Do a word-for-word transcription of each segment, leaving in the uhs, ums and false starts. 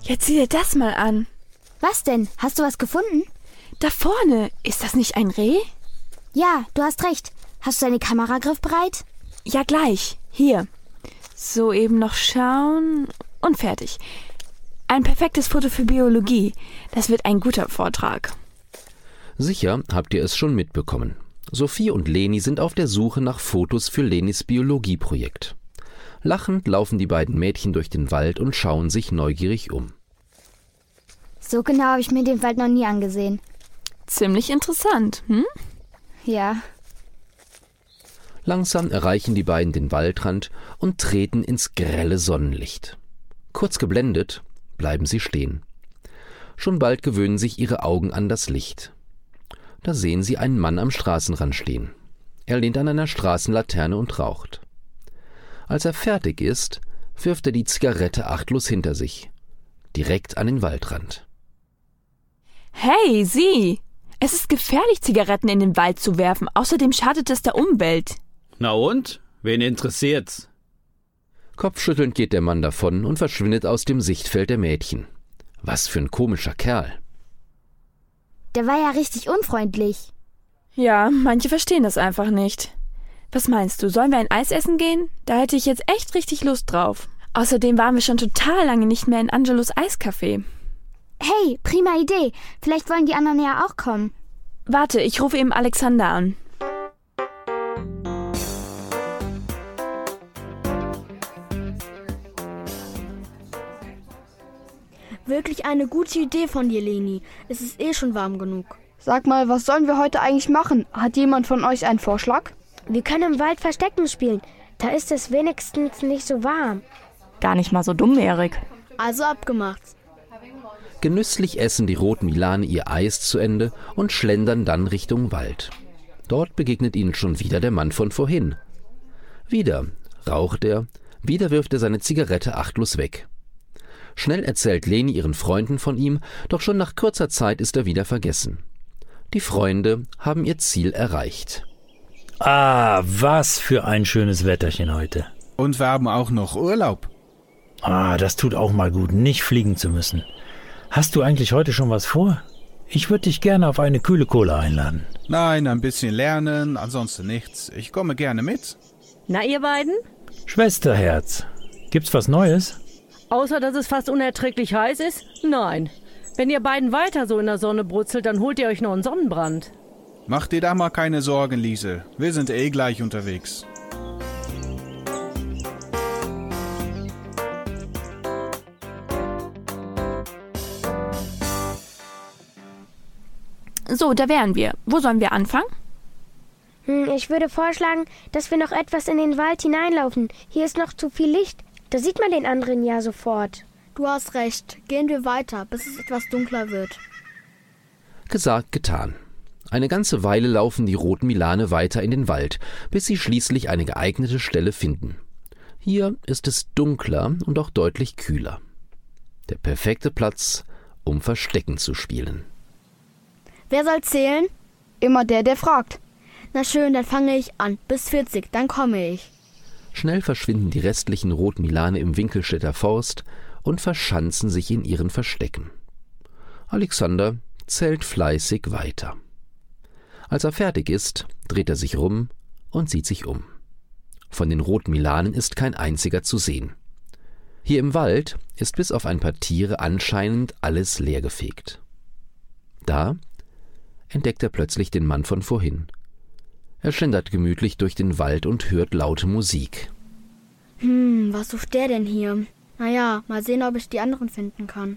Jetzt sieh dir das mal an. Was denn? Hast du was gefunden? Da vorne, ist das nicht ein Reh? Ja, du hast recht. Hast du deine Kamera griffbereit? Ja, gleich. Hier. So, eben noch schauen und fertig. Ein perfektes Foto für Biologie. Das wird ein guter Vortrag. Sicher habt ihr es schon mitbekommen. Sophie und Leni sind auf der Suche nach Fotos für Lenis Biologieprojekt. Lachend laufen die beiden Mädchen durch den Wald und schauen sich neugierig um. So genau habe ich mir den Wald noch nie angesehen. Ziemlich interessant, hm? Ja. Langsam erreichen die beiden den Waldrand und treten ins grelle Sonnenlicht. Kurz geblendet bleiben sie stehen. Schon bald gewöhnen sich ihre Augen an das Licht. Da sehen sie einen Mann am Straßenrand stehen. Er lehnt an einer Straßenlaterne und raucht. Als er fertig ist, wirft er die Zigarette achtlos hinter sich, direkt an den Waldrand. Hey, sieh! Es ist gefährlich, Zigaretten in den Wald zu werfen. Außerdem schadet es der Umwelt. Na und? Wen interessiert's? Kopfschüttelnd geht der Mann davon und verschwindet aus dem Sichtfeld der Mädchen. Was für ein komischer Kerl. Der war ja richtig unfreundlich. Ja, manche verstehen das einfach nicht. Was meinst du, sollen wir ein Eis essen gehen? Da hätte ich jetzt echt richtig Lust drauf. Außerdem waren wir schon total lange nicht mehr in Angelos Eiscafé. Hey, prima Idee. Vielleicht wollen die anderen ja auch kommen. Warte, ich rufe eben Alexander an. Wirklich eine gute Idee von dir, Leni. Es ist eh schon warm genug. Sag mal, was sollen wir heute eigentlich machen? Hat jemand von euch einen Vorschlag? Wir können im Wald Verstecken spielen. Da ist es wenigstens nicht so warm. Gar nicht mal so dumm, Erik. Also abgemacht. Genüsslich essen die roten Milane ihr Eis zu Ende und schlendern dann Richtung Wald. Dort begegnet ihnen schon wieder der Mann von vorhin. Wieder raucht er, wieder wirft er seine Zigarette achtlos weg. Schnell erzählt Leni ihren Freunden von ihm, doch schon nach kurzer Zeit ist er wieder vergessen. Die Freunde haben ihr Ziel erreicht. Ah, was für ein schönes Wetterchen heute. Und wir haben auch noch Urlaub. Ah, das tut auch mal gut, nicht fliegen zu müssen. Hast du eigentlich heute schon was vor? Ich würde dich gerne auf eine kühle Cola einladen. Nein, ein bisschen lernen, ansonsten nichts. Ich komme gerne mit. Na, ihr beiden? Schwesterherz, gibt's was Neues? Außer, dass es fast unerträglich heiß ist? Nein. Wenn ihr beiden weiter so in der Sonne brutzelt, dann holt ihr euch noch einen Sonnenbrand. Mach dir da mal keine Sorgen, Liese. Wir sind eh gleich unterwegs. So, da wären wir. Wo sollen wir anfangen? Hm, ich würde vorschlagen, dass wir noch etwas in den Wald hineinlaufen. Hier ist noch zu viel Licht. Da sieht man den anderen ja sofort. Du hast recht. Gehen wir weiter, bis es etwas dunkler wird. Gesagt, getan. Eine ganze Weile laufen die roten Milane weiter in den Wald, bis sie schließlich eine geeignete Stelle finden. Hier ist es dunkler und auch deutlich kühler. Der perfekte Platz, um Verstecken zu spielen. Wer soll zählen? Immer der, der fragt. Na schön, dann fange ich an. Bis vierzig, dann komme ich. Schnell verschwinden die restlichen roten Milane im Winkelstädter Forst und verschanzen sich in ihren Verstecken. Alexander zählt fleißig weiter. Als er fertig ist, dreht er sich rum und sieht sich um. Von den roten Milanen ist kein einziger zu sehen. Hier im Wald ist bis auf ein paar Tiere anscheinend alles leergefegt. Da entdeckt er plötzlich den Mann von vorhin. Er schlendert gemütlich durch den Wald und hört laute Musik. Hm, was sucht der denn hier? Naja, mal sehen, ob ich die anderen finden kann.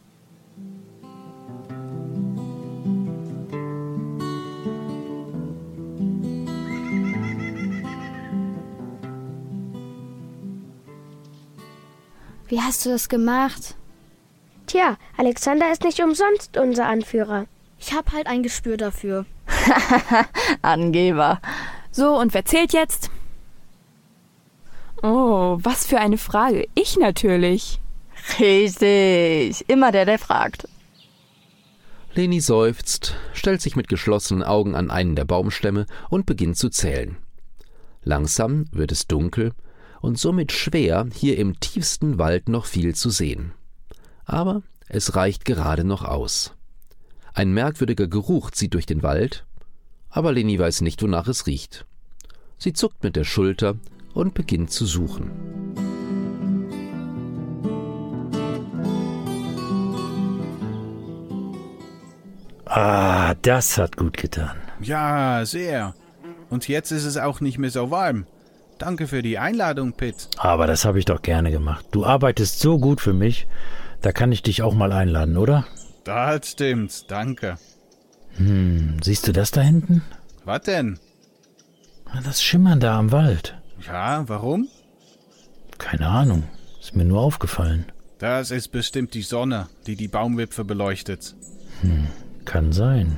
Wie hast du das gemacht? Tja, Alexander ist nicht umsonst unser Anführer. Ich hab halt ein Gespür dafür. Angeber. So, und wer zählt jetzt? Oh, was für eine Frage. Ich natürlich. Richtig. Immer der, der fragt. Leni seufzt, stellt sich mit geschlossenen Augen an einen der Baumstämme und beginnt zu zählen. Langsam wird es dunkel und somit schwer, hier im tiefsten Wald noch viel zu sehen. Aber es reicht gerade noch aus. Ein merkwürdiger Geruch zieht durch den Wald, aber Leni weiß nicht, wonach es riecht. Sie zuckt mit der Schulter und beginnt zu suchen. Ah, das hat gut getan. Ja, sehr. Und jetzt ist es auch nicht mehr so warm. Danke für die Einladung, Pitt. Aber das habe ich doch gerne gemacht. Du arbeitest so gut für mich, da kann ich dich auch mal einladen, oder? Das stimmt, danke. Hm, siehst du das da hinten? Was denn? Das Schimmern da am Wald. Ja, warum? Keine Ahnung, ist mir nur aufgefallen. Das ist bestimmt die Sonne, die die Baumwipfel beleuchtet. Hm, kann sein.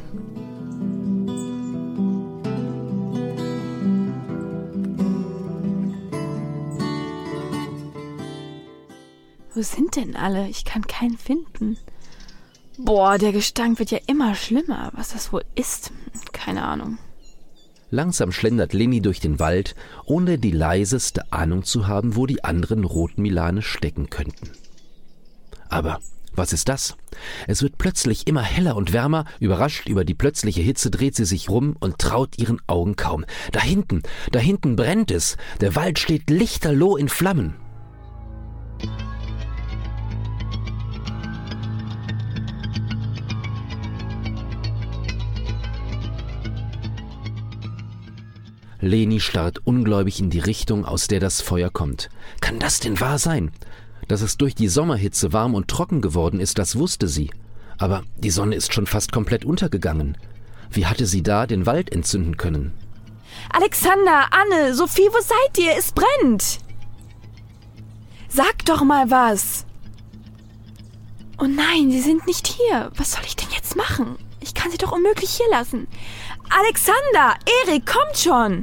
Wo sind denn alle? Ich kann keinen finden. Boah, der Gestank wird ja immer schlimmer. Was das wohl ist? Keine Ahnung. Langsam schlendert Leni durch den Wald, ohne die leiseste Ahnung zu haben, wo die anderen Rotmilane stecken könnten. Aber was ist das? Es wird plötzlich immer heller und wärmer. Überrascht über die plötzliche Hitze dreht sie sich rum und traut ihren Augen kaum. Da hinten, da hinten brennt es. Der Wald steht lichterloh in Flammen. Leni starrt ungläubig in die Richtung, aus der das Feuer kommt. Kann das denn wahr sein? Dass es durch die Sommerhitze warm und trocken geworden ist, das wusste sie. Aber die Sonne ist schon fast komplett untergegangen. Wie hatte sie da den Wald entzünden können? Alexander, Anne, Sophie, wo seid ihr? Es brennt! Sag doch mal was! Oh nein, sie sind nicht hier. Was soll ich denn jetzt machen? Ich kann sie doch unmöglich hier lassen. Alexander, Erik, kommt schon!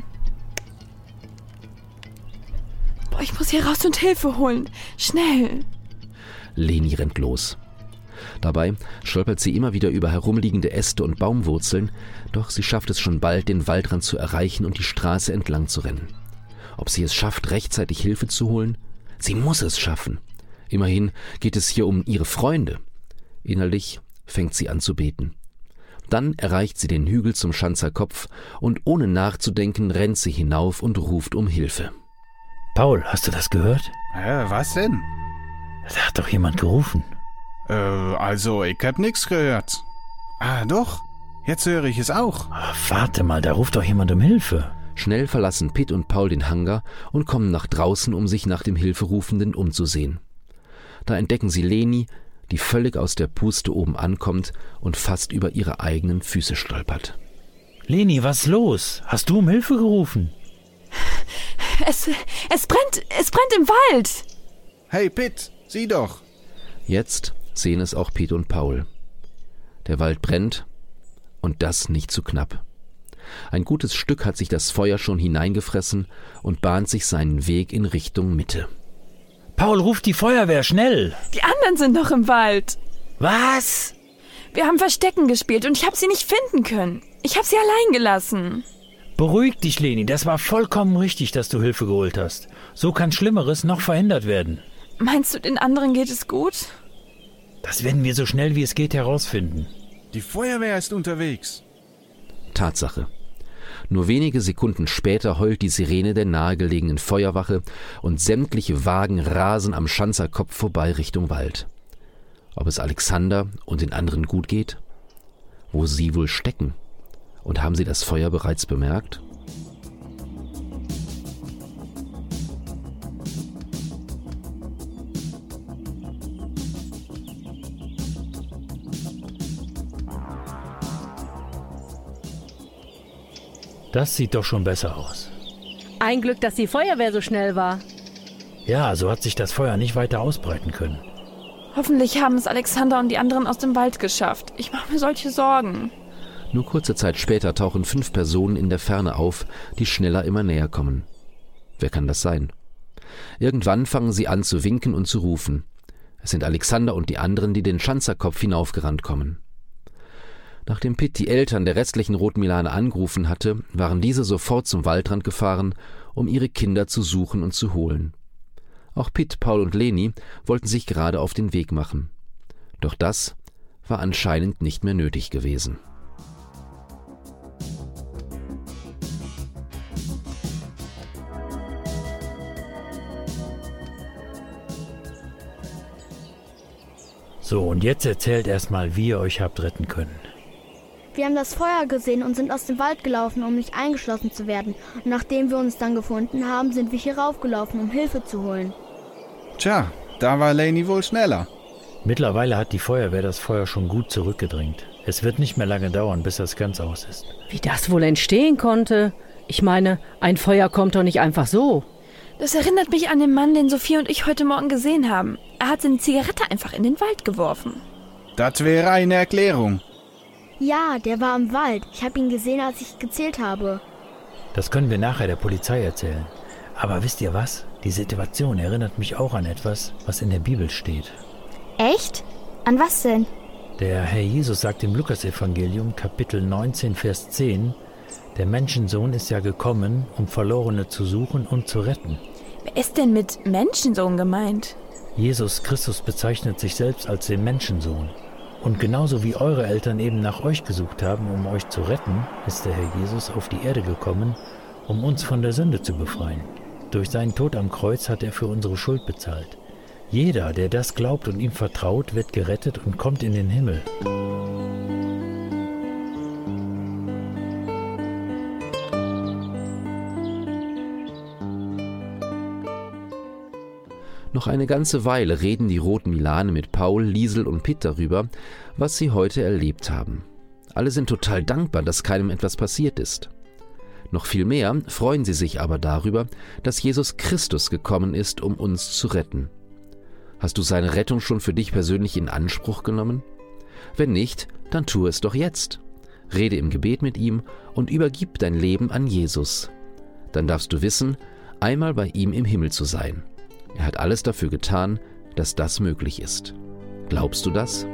Boah, ich muss hier raus und Hilfe holen. Schnell! Leni rennt los. Dabei stolpert sie immer wieder über herumliegende Äste und Baumwurzeln, doch sie schafft es schon bald, den Waldrand zu erreichen und die Straße entlang zu rennen. Ob sie es schafft, rechtzeitig Hilfe zu holen? Sie muss es schaffen. Immerhin geht es hier um ihre Freunde. Innerlich fängt sie an zu beten. Dann erreicht sie den Hügel zum Schanzer Kopf und ohne nachzudenken rennt sie hinauf und ruft um Hilfe. Paul, hast du das gehört? Äh, was denn? Da hat doch jemand gerufen. Äh, also, ich hab nix gehört. Ah, doch. Jetzt höre ich es auch. Oh, warte mal, da ruft doch jemand um Hilfe. Schnell verlassen Pitt und Paul den Hangar und kommen nach draußen, um sich nach dem Hilferufenden umzusehen. Da entdecken sie Leni, die völlig aus der Puste oben ankommt und fast über ihre eigenen Füße stolpert. Leni, was ist los? Hast du um Hilfe gerufen? Es, es brennt, es brennt im Wald! Hey Pitt, sieh doch! Jetzt sehen es auch Pitt und Paul. Der Wald brennt und das nicht zu knapp. Ein gutes Stück hat sich das Feuer schon hineingefressen und bahnt sich seinen Weg in Richtung Mitte. Paul, ruft die Feuerwehr, schnell! Die anderen sind noch im Wald. Was? Wir haben Verstecken gespielt und ich habe sie nicht finden können. Ich habe sie allein gelassen. Beruhig dich, Leni, das war vollkommen richtig, dass du Hilfe geholt hast. So kann Schlimmeres noch verhindert werden. Meinst du, den anderen geht es gut? Das werden wir so schnell wie es geht herausfinden. Die Feuerwehr ist unterwegs. Tatsache. Nur wenige Sekunden später heult die Sirene der nahegelegenen Feuerwache und sämtliche Wagen rasen am Schanzer Kopf vorbei Richtung Wald. Ob es Alexander und den anderen gut geht? Wo sie wohl stecken? Und haben sie das Feuer bereits bemerkt? Das sieht doch schon besser aus. Ein Glück, dass die Feuerwehr so schnell war. Ja, so hat sich das Feuer nicht weiter ausbreiten können. Hoffentlich haben es Alexander und die anderen aus dem Wald geschafft. Ich mache mir solche Sorgen. Nur kurze Zeit später tauchen fünf Personen in der Ferne auf, die schneller immer näher kommen. Wer kann das sein? Irgendwann fangen sie an zu winken und zu rufen. Es sind Alexander und die anderen, die den Schanzerkopf hinaufgerannt kommen. Nachdem Pitt die Eltern der restlichen Rotmilane angerufen hatte, waren diese sofort zum Waldrand gefahren, um ihre Kinder zu suchen und zu holen. Auch Pitt, Paul und Leni wollten sich gerade auf den Weg machen. Doch das war anscheinend nicht mehr nötig gewesen. So, und jetzt erzählt erstmal, wie ihr euch habt retten können. Wir haben das Feuer gesehen und sind aus dem Wald gelaufen, um nicht eingeschlossen zu werden. Und nachdem wir uns dann gefunden haben, sind wir hier raufgelaufen, um Hilfe zu holen. Tja, da war Lainey wohl schneller. Mittlerweile hat die Feuerwehr das Feuer schon gut zurückgedrängt. Es wird nicht mehr lange dauern, bis das ganz aus ist. Wie das wohl entstehen konnte? Ich meine, ein Feuer kommt doch nicht einfach so. Das erinnert mich an den Mann, den Sophie und ich heute Morgen gesehen haben. Er hat seine Zigarette einfach in den Wald geworfen. Das wäre eine Erklärung. Ja, der war im Wald. Ich habe ihn gesehen, als ich gezählt habe. Das können wir nachher der Polizei erzählen. Aber wisst ihr was? Die Situation erinnert mich auch an etwas, was in der Bibel steht. Echt? An was denn? Der Herr Jesus sagt im Lukasevangelium, Kapitel neunzehn, Vers zehn, der Menschensohn ist ja gekommen, um Verlorene zu suchen und zu retten. Wer ist denn mit Menschensohn gemeint? Jesus Christus bezeichnet sich selbst als den Menschensohn. Und genauso wie eure Eltern eben nach euch gesucht haben, um euch zu retten, ist der Herr Jesus auf die Erde gekommen, um uns von der Sünde zu befreien. Durch seinen Tod am Kreuz hat er für unsere Schuld bezahlt. Jeder, der das glaubt und ihm vertraut, wird gerettet und kommt in den Himmel. Noch eine ganze Weile reden die Roten Milane mit Paul, Liesel und Pitt darüber, was sie heute erlebt haben. Alle sind total dankbar, dass keinem etwas passiert ist. Noch viel mehr freuen sie sich aber darüber, dass Jesus Christus gekommen ist, um uns zu retten. Hast du seine Rettung schon für dich persönlich in Anspruch genommen? Wenn nicht, dann tu es doch jetzt. Rede im Gebet mit ihm und übergib dein Leben an Jesus. Dann darfst du wissen, einmal bei ihm im Himmel zu sein. Er hat alles dafür getan, dass das möglich ist. Glaubst du das?